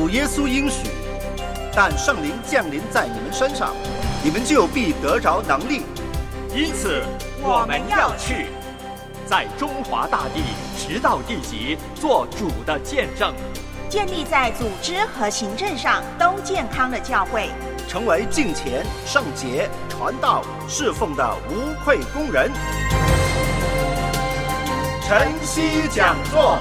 主耶稣应许，但圣灵降临在你们身上，你们就必得着能力。 因此我们要去，在中华大地直到地极做主的见证， 建立在组织和行政上都健康的教会， 成为敬虔、圣洁、传道、侍奉的无愧工人。晨曦讲座。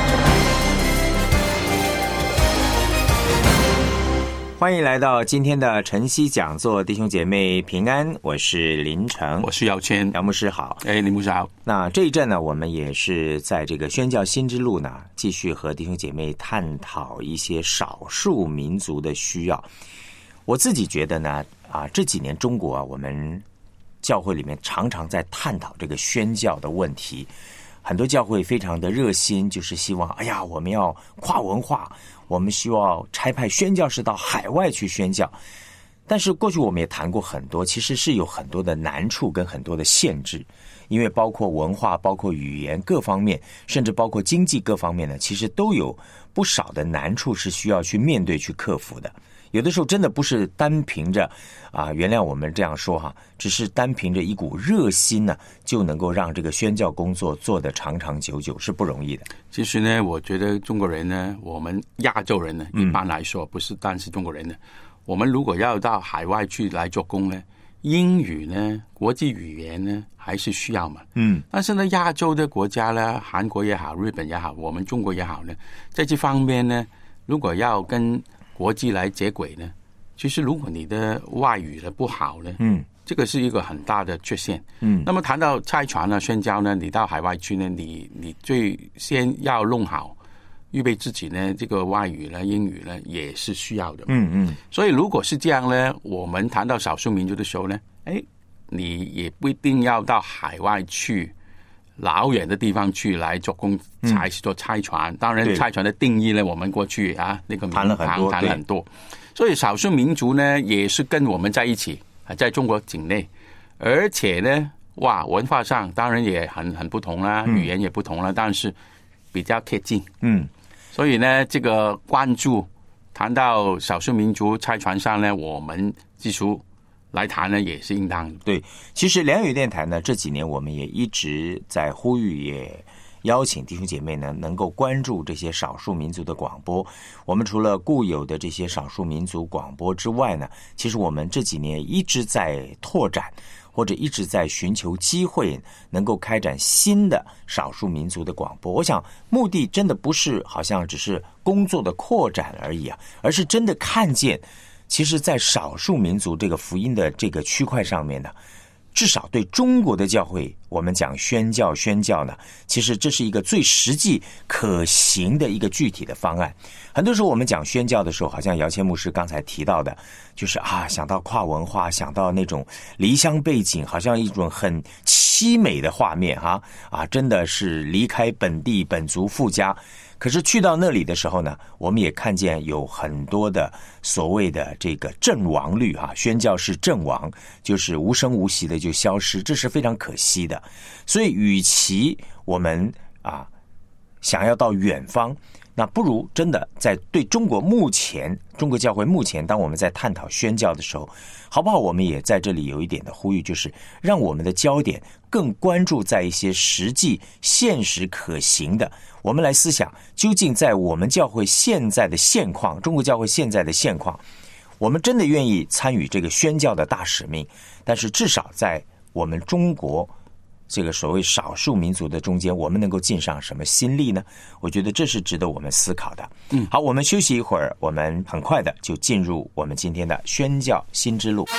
欢迎来到今天的晨曦讲座，弟兄姐妹平安，我是林成， 我是姚谦， 姚牧师好。 林牧师好。 那这一阵呢，我们也是在这个宣教新之路呢，继续和弟兄姐妹探讨一些少数民族的需要。我自己觉得呢，这几年中国我们教会里面常常在探讨这个宣教的问题，很多教会非常的热心，就是希望我们要跨文化，我们需要差派宣教士到海外去宣教。但是过去我们也谈过很多，其实是有很多的难处跟很多的限制，因为包括文化、包括语言各方面，甚至包括经济各方面呢，其实都有不少的难处是需要去面对去克服的。有的时候真的不是单凭着原谅我们这样说只是单凭着一股热心呢，就能够让这个宣教工作做得长长久久，是不容易的。 其实呢，我觉得中国人呢，我们亚洲人呢，一般来说不是单是中国人呢，我们如果要到海外去来做工呢，英语呢，国际语言呢，还是需要嘛。但是呢，亚洲的国家呢，韩国也好，日本也好，我们中国也好呢，在这方面呢，如果要跟国际来接轨呢，其实如果你的外语的不好呢，这个是一个很大的缺陷。那么谈到差传宣教呢，你到海外去呢，你最先要弄好，预备自己呢，这个外语呢，英语呢，也是需要的。所以如果是这样呢，我们谈到少数民族的时候呢，你也不一定要到海外去。老远的地方去来做工才是做差传。当然差传的定义呢，我们过去那个谈了很多， 所以少数民族呢也是跟我们在一起，在中国境内，而且呢文化上当然也很不同啦，语言也不同啦，但是比较贴近。所以呢这个关注谈到少数民族差传上呢，我们基础来谈呢也是应当的。 对，其实良友电台呢这几年我们也一直在呼吁，也邀请弟兄姐妹呢能够关注这些少数民族的广播。我们除了固有的这些少数民族广播之外呢，其实我们这几年一直在拓展，或者一直在寻求机会能够开展新的少数民族的广播。我想目的真的不是好像只是工作的扩展而已而是真的看见其实在少数民族这个福音的这个区块上面呢，至少对中国的教会，我们讲宣教呢，其实这是一个最实际可行的一个具体的方案。很多时候我们讲宣教的时候，好像姚谦牧师刚才提到的，就是想到跨文化，想到那种离乡背景，好像一种很凄美的画面真的是离开本地本族父家。可是去到那里的时候呢，我们也看见有很多的所谓的这个阵亡率宣教士阵亡，就是无声无息的就消失，这是非常可惜的。所以与其我们想要到远方，那不如真的在对中国教会目前当我们在探讨宣教的时候，好不好我们也在这里有一点的呼吁，就是让我们的焦点更关注在一些实际现实可行的，我们来思想究竟在我们教会现在的现况，中国教会现在的现况，我们真的愿意参与这个宣教的大使命，但是至少在我们中国这个所谓少数民族的中间，我们能够尽上什么心力呢？我觉得这是值得我们思考的。好，我们休息一会儿，我们很快的就进入我们今天的宣教新之路。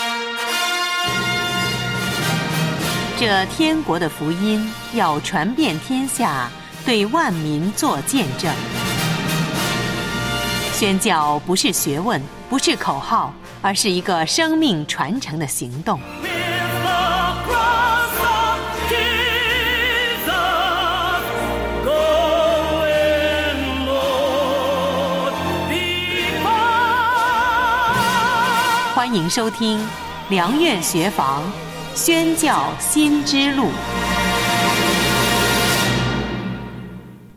这天国的福音要传遍天下，对万民做见证。宣教不是学问，不是口号，而是一个生命传承的行动。欢迎收听良苑学房宣教新之路。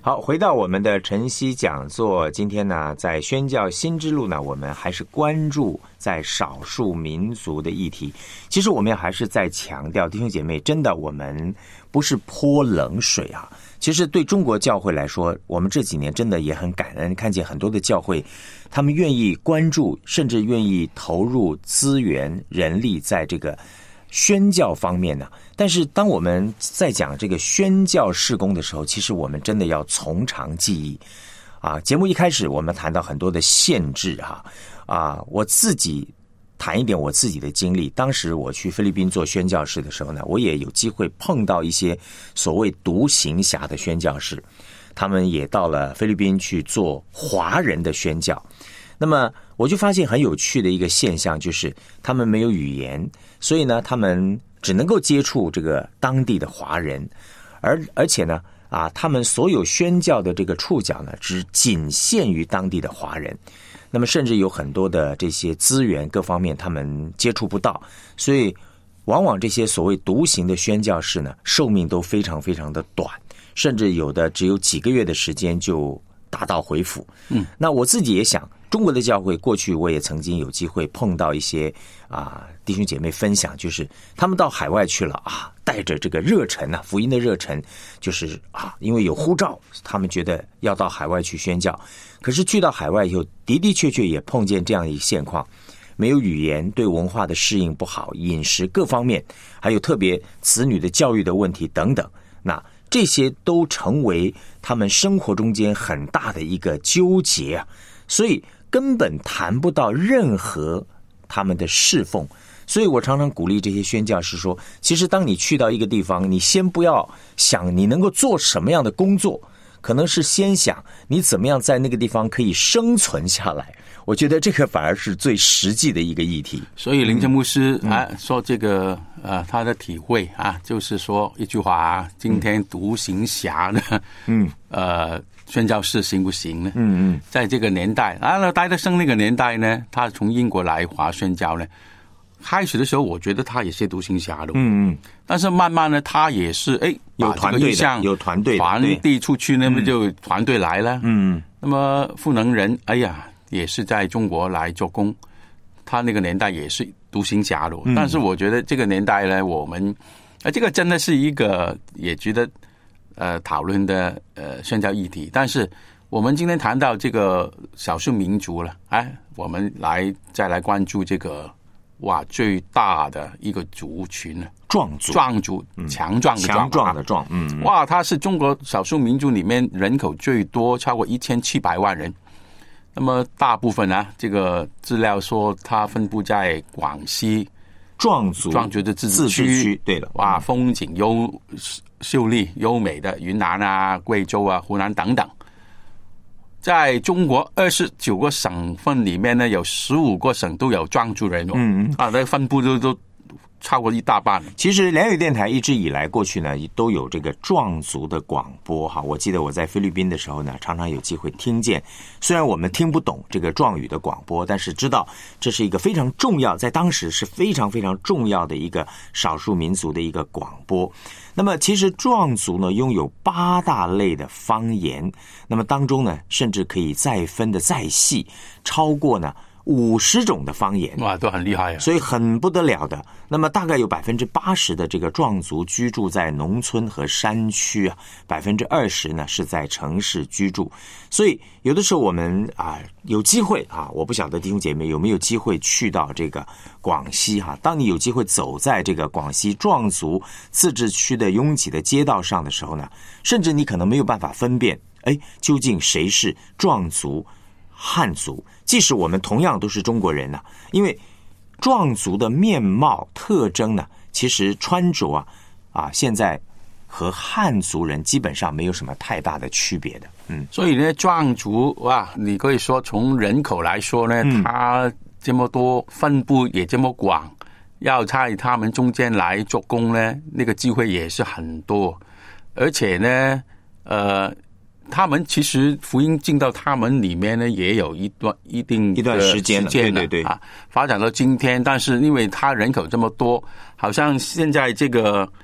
好，回到我们的晨曦讲座，今天呢，在宣教新之路呢，我们还是关注在少数民族的议题。其实我们还是在强调，弟兄姐妹，真的我们不是泼冷水啊。其实对中国教会来说，我们这几年真的也很感恩，看见很多的教会，他们愿意关注，甚至愿意投入资源、人力在这个宣教方面呢。但是当我们在讲这个宣教事工的时候，其实我们真的要从长计议啊。节目一开始我们谈到很多的限制我自己谈一点我自己的经历。当时我去菲律宾做宣教士的时候呢，我也有机会碰到一些所谓独行侠的宣教士，他们也到了菲律宾去做华人的宣教。那么我就发现很有趣的一个现象，就是他们没有语言，所以呢他们只能够接触这个当地的华人，而且呢他们所有宣教的这个触角呢只仅限于当地的华人，那么甚至有很多的这些资源各方面他们接触不到，所以往往这些所谓独行的宣教士呢寿命都非常非常的短，甚至有的只有几个月的时间就达到回府。那我自己也想，中国的教会过去我也曾经有机会碰到一些弟兄姐妹分享，就是他们到海外去了带着这个热忱福音的热忱，就是因为有呼召，他们觉得要到海外去宣教。可是去到海外以后，的的确确也碰见这样一个现况，没有语言，对文化的适应不好，饮食各方面，还有特别子女的教育的问题等等，那这些都成为他们生活中间很大的一个纠结所以根本谈不到任何他们的侍奉。所以我常常鼓励这些宣教士说，其实当你去到一个地方，你先不要想你能够做什么样的工作，可能是先想你怎么样在那个地方可以生存下来。我觉得这个反而是最实际的一个议题。 所以林正牧师说这个他的体会就是说一句话今天独行侠呢宣教士行不行呢？在这个年代戴德生那个年代呢，他从英国来华宣教呢，开始的时候我觉得他也是独行侠的但是慢慢呢他也是有团队的，有团队传递出去那么就团队来了那么赋能人也是在中国来做工，他那个年代也是独行侠的但是我觉得这个年代呢，我们这个真的是一个也值得讨论的宣教议题。但是我们今天谈到这个少数民族了我们再来关注这个最大的一个族群呢，壮族强壮的壮它是中国少数民族里面人口最多，超过1700万人。那么大部分这个资料说它分布在广西壮族的自治区，对了，风景秀丽优美的云南贵州湖南等等。在中国29个省份里面呢，有15个省都有壮族人那分布都超过一大半。 其实良友电台一直以来过去呢都有这个壮族的广播我记得我在菲律宾的时候呢，常常有机会听见，虽然我们听不懂这个壮语的广播，但是知道这是一个非常重要，在当时是非常非常重要的一个少数民族的一个广播。那么其实壮族呢拥有8大类的方言，那么当中呢甚至可以再分的再细，超过呢50种的方言， 都很厉害所以很不得了的。那么大概有80%的这个壮族居住在农村和山区20%呢是在城市居住。所以有的时候我们有机会我不晓得弟兄姐妹有没有机会去到这个广西当你有机会走在这个广西壮族自治区的拥挤的街道上的时候呢，甚至你可能没有办法分辨究竟谁是壮族汉族，即使我们同样都是中国人因为壮族的面貌特征呢，其实穿着现在和汉族人基本上没有什么太大的区别的。 所以呢，壮族你可以说从人口来说呢，它这么多，分布也这么广，要在他们中间来做工呢，那个机会也是很多。而且呢他们其实福音进到他们里面呢，也有一段时间对发展到今天。但是因为他人口这么多，好像现在这个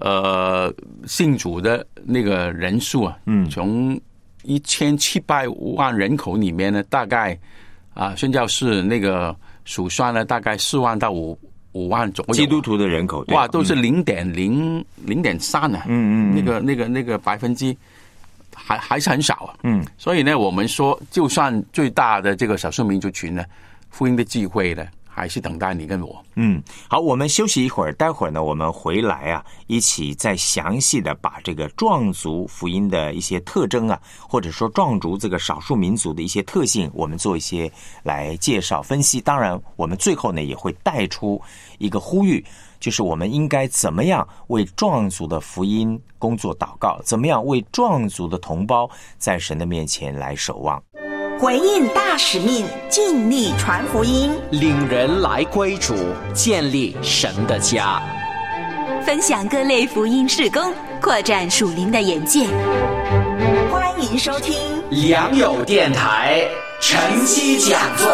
信主的那个人数啊，从1700万人口里面呢，大概宣教士那个数算呢，大概4万到5万左右。 基督徒的人口， 哇，都是0.3啊，那个百分之还是很少啊。所以呢，我们说，就算最大的这个少数民族群呢，福音的机会呢，还是等待你跟我。 好，我们休息一会儿，待会儿呢，我们回来啊，一起再详细的把这个壮族福音的一些特征啊，或者说壮族这个少数民族的一些特性，我们做一些来介绍分析。当然，我们最后呢也会带出一个呼吁，就是我们应该怎么样为壮族的福音工作祷告，怎么样为壮族的同胞在神的面前来守望。 回应大使命，尽力传福音， 领人来归主，建立神的家， 分享各类福音事工，扩展属灵的眼界。 欢迎收听良友电台晨曦讲座。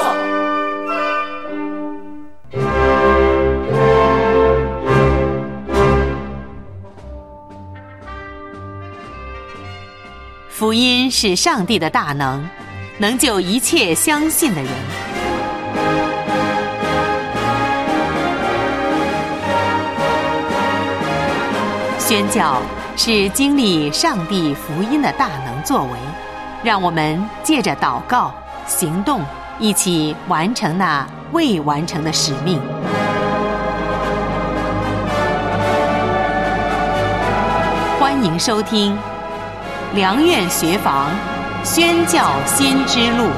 福音是上帝的大能，能救一切相信的人。宣教是经历上帝福音的大能作为，让我们借着祷告、行动，一起完成那未完成的使命。欢迎收听良苑学房宣教新之路。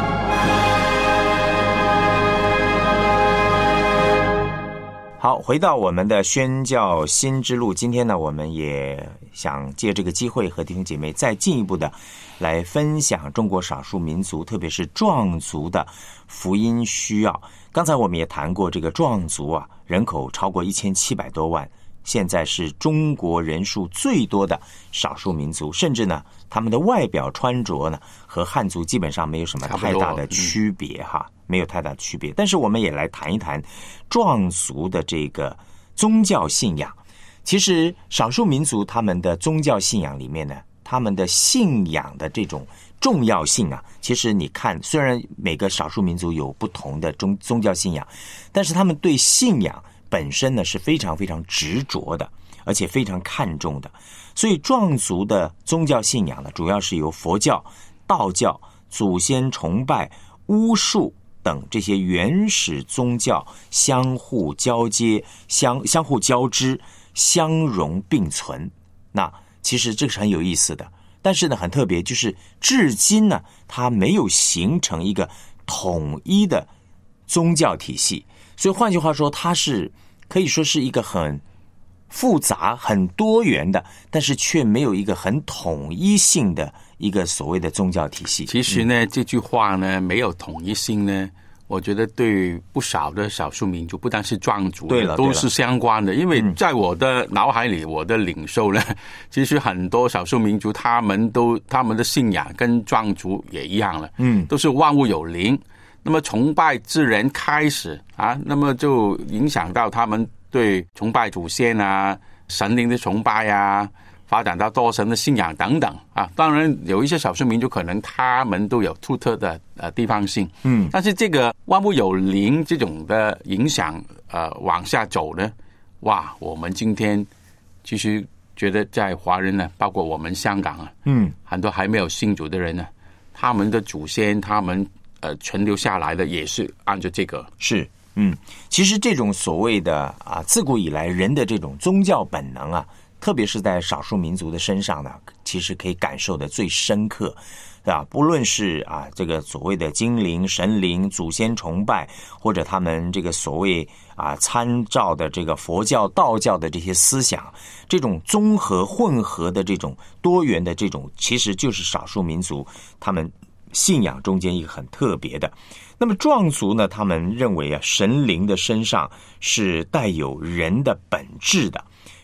好，回到我们的宣教新之路，今天呢，我们也想借这个机会和弟兄姐妹再进一步的来分享中国少数民族，特别是壮族的福音需要。刚才我们也谈过，这个壮族啊，人口超过1700多万，现在是中国人数最多的少数民族，甚至呢，他们的外表穿着呢，和汉族基本上没有什么太大的区别哈，没有太大的区别。但是我们也来谈一谈壮族的这个宗教信仰。其实少数民族他们的宗教信仰里面呢，他们的信仰的这种重要性啊，其实你看，虽然每个少数民族有不同的宗教信仰，但是他们对信仰本身呢是非常非常执着的，而且非常看重的。所以壮族的宗教信仰呢，主要是由佛教、道教、祖先崇拜、巫术等这些原始宗教相互交接、相互交织、相容并存。那其实这个是很有意思的，但是呢，很特别，就是至今呢，它没有形成一个统一的宗教体系。所以换句话说，它是可以说是一个很复杂、很多元的，但是却没有一个很统一性的一个所谓的宗教体系。 其实呢，这句话呢，没有统一性呢，我觉得对不少的少数民族，不但是壮族，都是相关的。因为在我的脑海里，我的领受呢，其实很多少数民族他们的信仰跟壮族也一样了，都是万物有灵。那么崇拜自然开始啊，那么就影响到他们对崇拜祖先啊、神灵的崇拜啊，发展到多神的信仰等等啊。当然有一些少数民族可能他们都有独特的地方性，但是这个万物有灵这种的影响往下走呢，哇，我们今天其实觉得在华人呢，包括我们香港啊，很多还没有信主的人呢，他们的祖先他们存留下来的也是按照这个是。其实这种所谓的自古以来人的这种宗教本能啊，特别是在少数民族的身上呢，其实可以感受的最深刻，对吧？不论是这个所谓的精灵、神灵、祖先崇拜，或者他们这个所谓参照的这个佛教、道教的这些思想，这种综合混合的这种多元的这种，其实就是少数民族他们信仰中间一个很特别的。那么壮族呢，他们认为神灵的身上是带有人的本质的，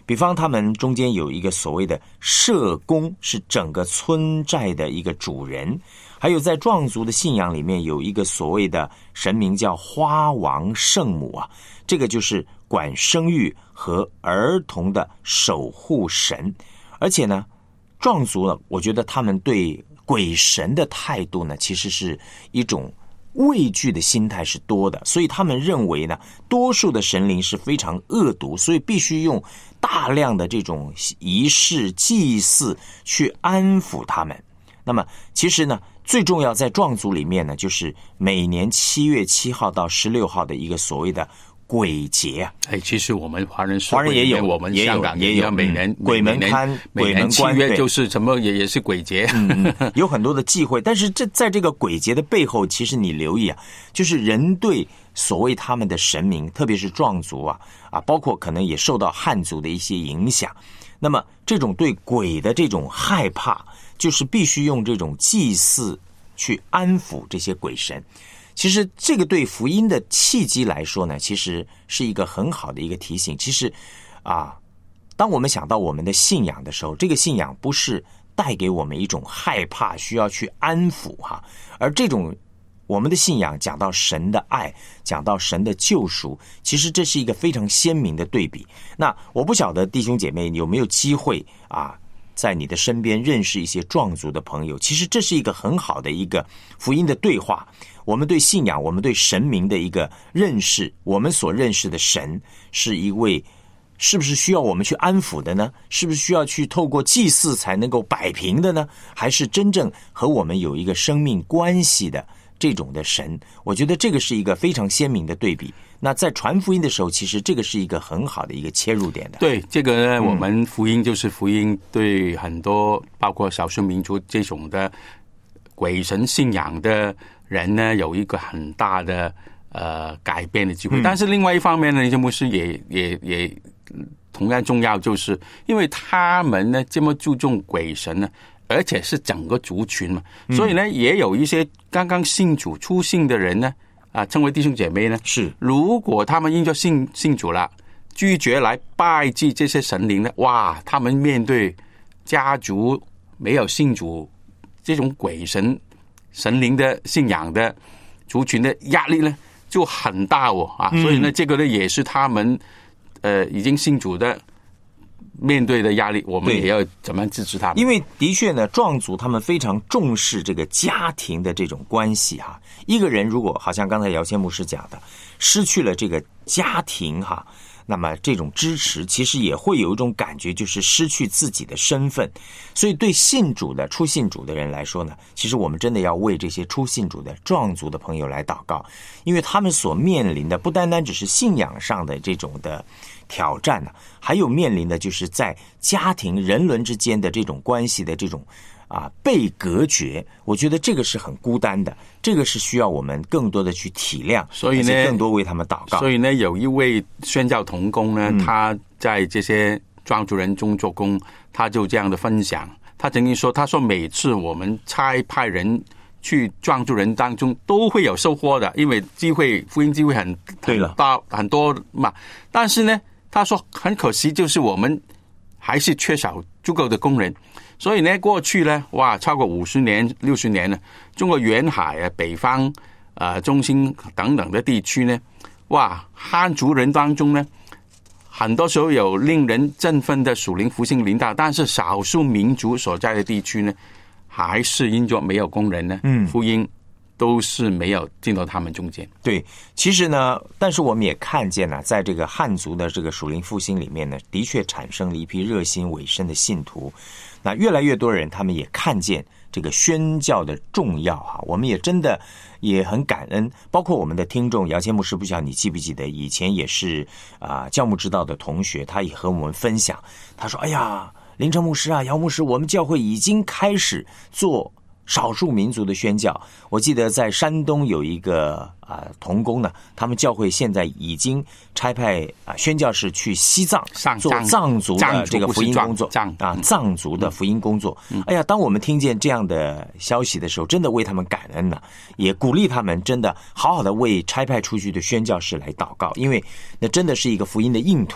比方他们中间有一个所谓的社公，是整个村寨的一个主人，还有在壮族的信仰里面有一个所谓的神明叫花王圣母啊，这个就是管生育和儿童的守护神。而且呢，壮族呢，我觉得他们对鬼神的态度呢，其实是一种畏惧的心态是多的，所以他们认为呢，多数的神灵是非常恶毒，所以必须用大量的这种仪式祭祀去安抚他们。那么其实呢，最重要在壮族里面呢，就是每年7月7号到16号的一个所谓的鬼节啊。 其实我们华人也有， 我们香港也有，每年鬼门关， 每年7月就是什么也是鬼节， 有很多的忌讳。但是在这个鬼节的背后，其实你留意啊，就是人对所谓他们的神明，特别是壮族啊，包括可能也受到汉族的一些影响。那么这种对鬼的这种害怕，就是必须用这种祭祀去安抚这些鬼神。其实这个对福音的契机来说呢，其实是一个很好的一个提醒。其实当我们想到我们的信仰的时候，这个信仰不是带给我们一种害怕需要去安抚而这种我们的信仰讲到神的爱，讲到神的救赎，其实这是一个非常鲜明的对比。那我不晓得弟兄姐妹有没有机会在你的身边认识一些壮族的朋友，其实这是一个很好的一个福音的对话。我们对信仰，我们对神明的一个认识，我们所认识的神是一位，是不是需要我们去安抚的呢？是不是需要去透过祭祀才能够摆平的呢？还是真正和我们有一个生命关系的这种的神？我觉得这个是一个非常鲜明的对比。那在传福音的时候，其实这个是一个很好的一个切入点的。 对，这个呢，我们福音就是福音，对很多包括少数民族这种的鬼神信仰的人呢，有一个很大的改变的机会。但是另外一方面呢，这牧师也同样重要，就是因为他们呢这么注重鬼神呢，而且是整个族群嘛，所以呢也有一些刚刚信主初信的人呢，称为弟兄姐妹呢， 是如果他们因着信主了，拒绝来拜祭这些神灵呢，哇，他们面对家族没有信主这种鬼神灵的信仰的族群的压力呢就很大所以呢这个呢也是他们已经信主的面对的压力，我们也要怎么样支持他们？ 因为的确呢，壮族他们非常重视这个家庭的这种关系一个人如果好像刚才姚谦牧师讲的，失去了这个家庭那么这种支持其实也会有一种感觉，就是失去自己的身份。所以对信主的初信主的人来说呢，其实我们真的要为这些初信主的壮族的朋友来祷告，因为他们所面临的不单单只是信仰上的这种的挑战还有面临的就是在家庭人伦之间的这种关系的这种被隔绝。我觉得这个是很孤单的，这个是需要我们更多的去体谅， 所以呢更多为他们祷告。 所以呢，有一位宣教同工呢，他在这些壮族人中做工，他就这样的分享。他曾经说，他说每次我们差派人去壮族人当中都会有收获的，因为福音机会很大很多嘛。但是呢，他说很可惜，就是我们还是缺少足够的工人。所以呢，过去呢，超过50年、60年呢，中国沿海北方中心等等的地区呢，汉族人当中呢，很多时候有令人振奋的属灵复兴领导，但是少数民族所在的地区呢，还是因着没有工人呢，福音都是没有进到他们中间。 对，其实呢，但是我们也看见在这个汉族的这个属灵复兴里面呢，的确产生了一批热心委身的信徒。那越来越多人，他们也看见这个宣教的重要我们也真的也很感恩。包括我们的听众姚谦牧师，不晓得你记不记得，以前也是教牧之道的同学，他也和我们分享，他说：“哎呀，林成牧师姚牧师，我们教会已经开始做少数民族的宣教。我记得在山东有一个同工呢，他们教会现在已经差派宣教士去西藏做藏族的这个福音工作藏族的福音工作。哎呀，当我们听见这样的消息的时候，真的为他们感恩也鼓励他们真的好好的为差派出去的宣教士来祷告，因为那真的是一个福音的硬土。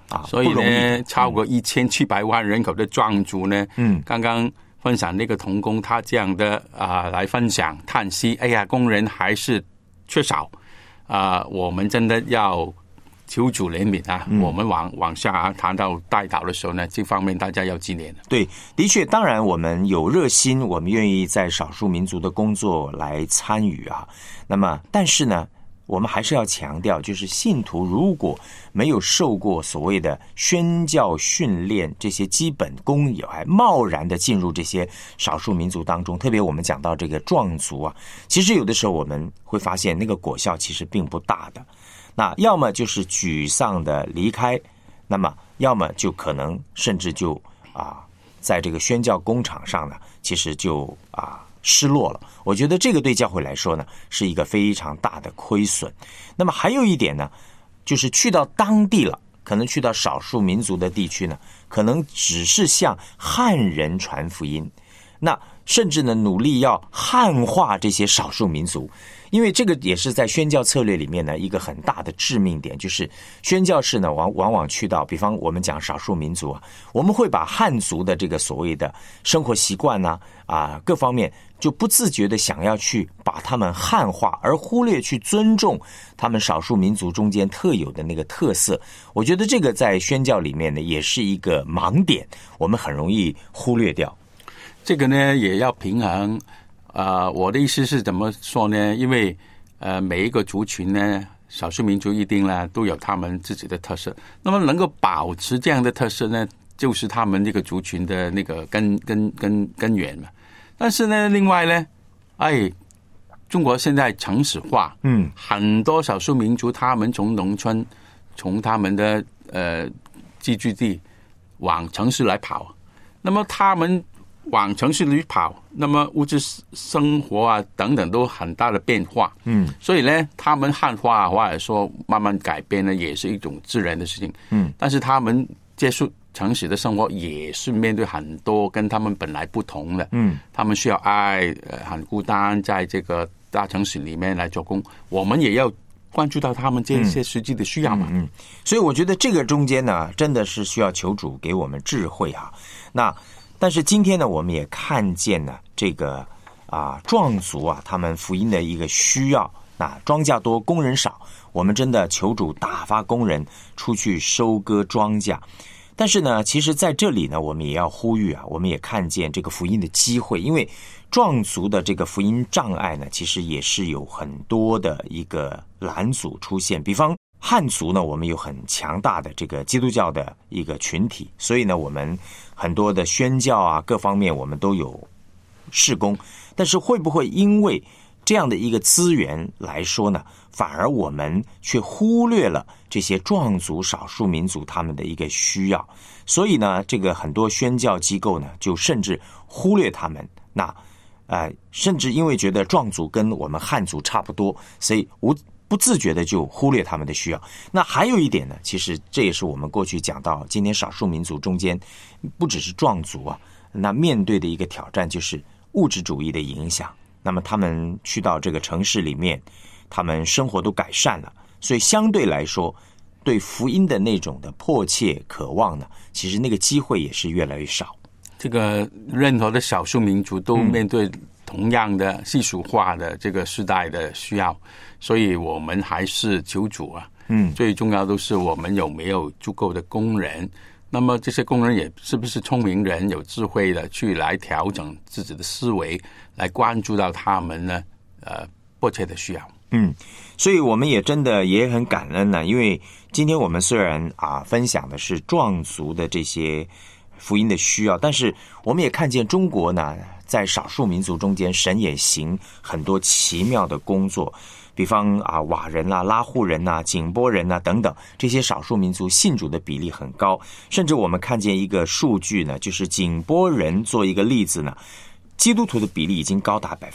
所以呢，超过1700万人口的壮族呢，刚刚分享那个童工，他这样的来分享叹息，哎呀，工人还是缺少我们真的要求主怜悯啊！我们往下谈到代祷的时候呢，这方面大家要纪念的。 对，的确，当然我们有热心，我们愿意在少数民族的工作来参与啊。那么，但是呢，我们还是要强调，就是信徒如果没有受过所谓的宣教训练，这些基本功也还贸然的进入这些少数民族当中，特别我们讲到这个壮族啊，其实有的时候我们会发现那个果效其实并不大的。那要么就是沮丧的离开，那么要么就可能甚至就在这个宣教工场上呢，其实就失落了。我觉得这个对教会来说呢，是一个非常大的亏损。那么还有一点呢，就是去到当地了，可能去到少数民族的地区呢，可能只是向汉人传福音，那甚至呢努力要汉化这些少数民族。因为这个也是在宣教策略里面呢一个很大的致命点，就是宣教士呢往往去到，比方我们讲少数民族啊，我们会把汉族的这个所谓的生活习惯呢各方面就不自觉的想要去把他们汉化，而忽略去尊重他们少数民族中间特有的那个特色。我觉得这个在宣教里面呢也是一个盲点，我们很容易忽略掉。 这个呢也要平衡。我的意思是怎么说呢？因为每一个族群呢，少数民族一定呢都有他们自己的特色。那么能够保持这样的特色呢，就是他们这个族群的那个根源嘛。但是呢，另外呢，中国现在城市化，很多少数民族他们从农村，从他们的寄居地往城市来跑，那么他们往城市里跑，那么物质生活等等都很大的变化，所以呢，他们汉化或者说慢慢改变呢，也是一种自然的事情，但是他们接触城市的生活也是面对很多跟他们本来不同的，他们需要爱，很孤单，在这个大城市里面来做工，我们也要关注到他们这些实际的需要嘛。 所以我觉得这个中间呢，真的是需要求主给我们智慧哈。但是今天呢，我们也看见呢，这个壮族他们福音的一个需要。那庄稼多，工人少，我们真的求主打发工人出去收割庄稼。但是呢，其实在这里呢，我们也要呼吁我们也看见这个福音的机会，因为壮族的这个福音障碍呢，其实也是有很多的一个拦阻出现。比方汉族呢，我们有很强大的这个基督教的一个群体，所以呢，我们很多的宣教各方面我们都有事工。但是会不会因为这样的一个资源来说呢，反而我们却忽略了这些壮族少数民族他们的一个需要？所以呢，这个很多宣教机构呢，就甚至忽略他们。甚至因为觉得壮族跟我们汉族差不多，所以不自觉的就忽略他们的需要。那还有一点呢，其实这也是我们过去讲到今天少数民族中间不只是壮族那面对的一个挑战就是物质主义的影响。那么他们去到这个城市里面，他们生活都改善了，所以相对来说对福音的那种的迫切渴望呢，其实那个机会也是越来越少。 这个任何的少数民族都面对同样的世俗化的这个时代的需要，所以我们还是求主最重要都是我们有没有足够的工人，那么这些工人也是不是聪明人，有智慧的去来调整自己的思维，来关注到他们呢迫切的需要。 所以我们也真的也很感恩呢，因为今天我们虽然分享的是壮族的这些福音的需要，但是我们也看见中国呢，在少数民族中间，神也行很多奇妙的工作。比方佤人拉祜人景颇人等等，这些少数民族信主的比例很高。甚至我们看见一个数据呢，就是景颇人做一个例子呢，基督徒的比例已经高达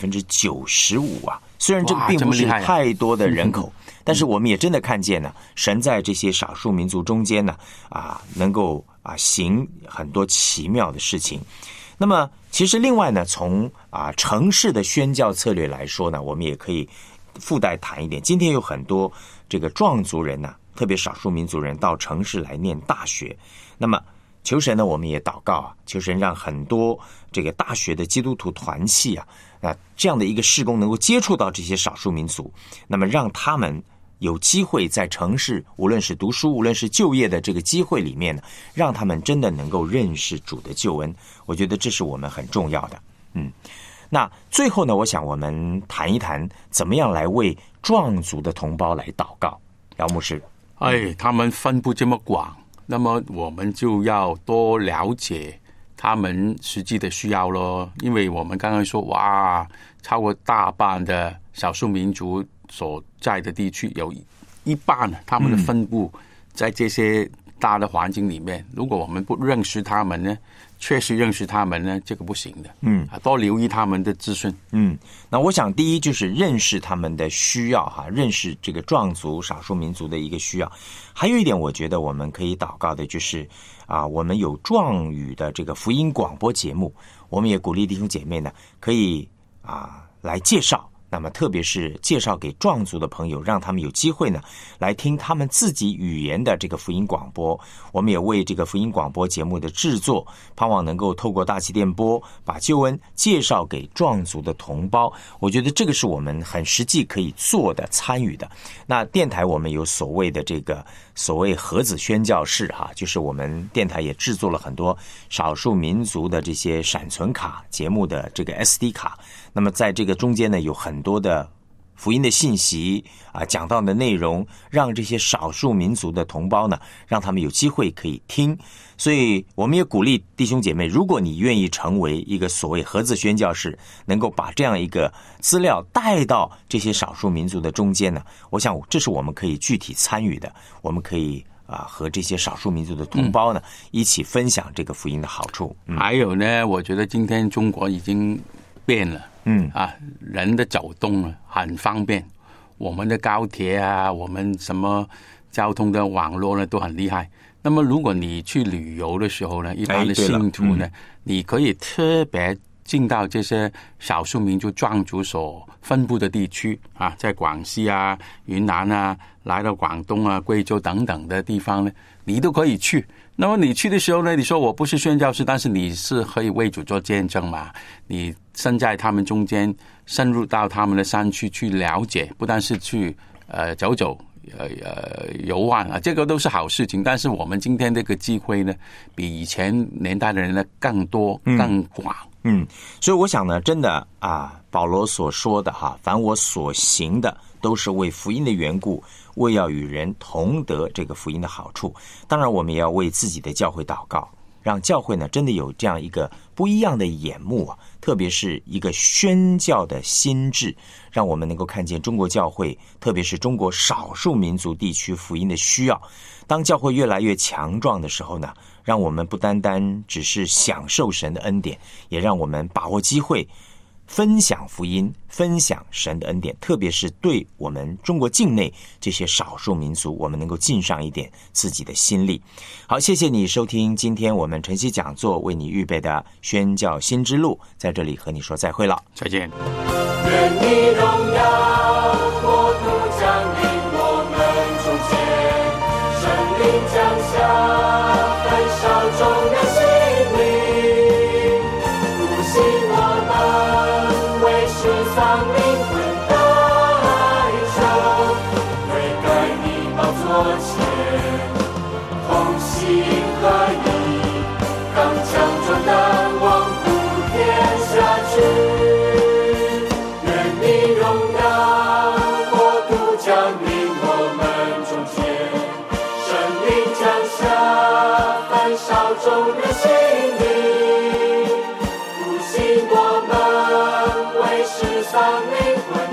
95%虽然这并不是太多的人口，但是我们也真的看见呢，神在这些少数民族中间呢能够行很多奇妙的事情。那么其实另外呢，从城市的宣教策略来说呢，我们也可以附带谈一点。今天有很多这个壮族人呢， 特别少数民族人到城市来念大学。那么求神呢，我们也祷告啊，求神让很多这个大学的基督徒团契啊，这样的一个事工能够接触到这些少数民族，那么让他们有机会在城市，无论是读书，无论是就业的这个机会里面呢，让他们真的能够认识主的救恩。我觉得这是我们很重要的。那最后呢，我想我们谈一谈怎么样来为壮族的同胞来祷告。姚牧师， 他们分布这么广，那么我们就要多了解他们实际的需要咯。因为我们刚刚说，哇，超过大半的少数民族所在的地区，有一半他们的分布在这些大的环境里面。如果我们不认识他们呢，确实认识他们呢，这个不行的。多留意他们的资讯。 那我想第一就是认识他们的需要认识这个壮族少数民族的一个需要。还有一点，我觉得我们可以祷告的就是我们有壮语的这个福音广播节目，我们也鼓励弟兄姐妹呢，可以来介绍。那么特别是介绍给壮族的朋友，让他们有机会呢来听他们自己语言的这个福音广播。我们也为这个福音广播节目的制作，盼望能够透过大气电波把救恩介绍给壮族的同胞。我觉得这个是我们很实际可以做的、参与的。那电台我们有所谓的这个所谓盒子宣教室就是我们电台也制作了很多少数民族的这些闪存卡节目的这个 SD 卡。那么在这个中间呢，有很多的福音的信息讲到的内容，让这些少数民族的同胞呢，让他们有机会可以听。所以我们也鼓励弟兄姐妹，如果你愿意成为一个所谓盒子宣教士，能够把这样一个资料带到这些少数民族的中间呢，我想这是我们可以具体参与的。我们可以和这些少数民族的同胞呢，一起分享这个福音的好处。 还有呢，我觉得今天中国已经变了。人的走动很方便，我们的高铁我们什么交通的网络呢都很厉害。那么如果你去旅游的时候呢，一般的信徒呢，你可以特别进到这些少数民族壮族所分布的地区在广西云南来到广东贵州等等的地方呢，你都可以去。那么你去的时候呢，你说我不是宣教士，但是你是可以为主做见证嘛？你身在他们中间，深入到他们的山区去了解，不但是去走走游玩这个都是好事情。但是我们今天这个机会呢，比以前年代的人呢更多更广。 所以我想呢，真的保罗所说的凡我所行的，都是为福音的缘故，为要与人同得这个福音的好处。当然我们也要为自己的教会祷告，让教会呢真的有这样一个不一样的眼目特别是一个宣教的心智，让我们能够看见中国教会，特别是中国少数民族地区福音的需要。当教会越来越强壮的时候呢，让我们不单单只是享受神的恩典，也让我们把握机会分享福音，分享神的恩典，特别是对我们中国境内这些少数民族，我们能够尽上一点自己的心力。好，谢谢你收听今天我们晨曦讲座为你预备的宣教新之路，在这里和你说再会了， 再见。 愿你荣耀国度降临我们中间，圣灵降下焚烧众人心灵，复兴我们为世上灵魂代求，悔改你宝座前同心合一，刚强壮胆往普天下去。众人心灵，复兴我们为世上灵魂